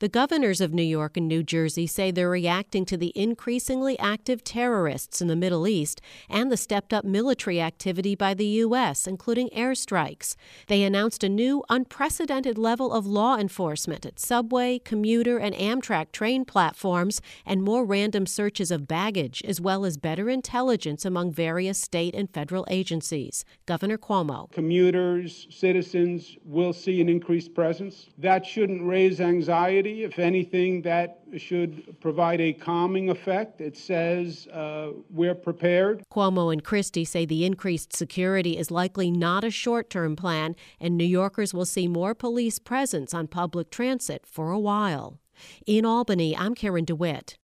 The governors of New York and New Jersey say they're reacting to the increasingly active terrorists in the Middle East and the stepped-up military activity by the U.S., including airstrikes. They announced a new, unprecedented level of law enforcement at subway, commuter, and Amtrak train platforms and more random searches of baggage, as well as better intelligence among various state and federal agencies. Governor Cuomo. Commuters, citizens will see an increased presence. That shouldn't raise anxiety. If anything, that should provide a calming effect. It says we're prepared. Cuomo and Christie say the increased security is likely not a short-term plan, and New Yorkers will see more police presence on public transit for a while. In Albany, I'm Karen DeWitt.